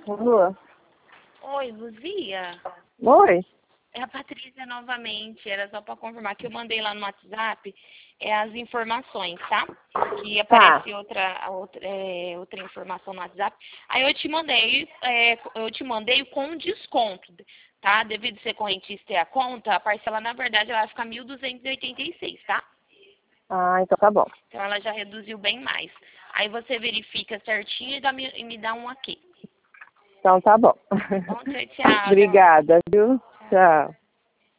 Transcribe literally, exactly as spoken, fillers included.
Lua. Oi, Luzia. Oi. É a Patrícia novamente. Era só para confirmar que eu mandei lá no WhatsApp é, as informações, tá? Que aparece Tá. outra, outra, é, outra informação no WhatsApp. Aí eu te mandei, é, eu te mandei com desconto, tá? Devido ser correntista ter a conta, a parcela, na verdade, ela vai ficar mil duzentos e oitenta e seis, tá? Ah, então tá bom. Então ela já reduziu bem mais. Aí você verifica certinho e, dá, e me dá um ok. Então tá bom. Bom, tchau, tchau. Obrigada, viu? Tchau.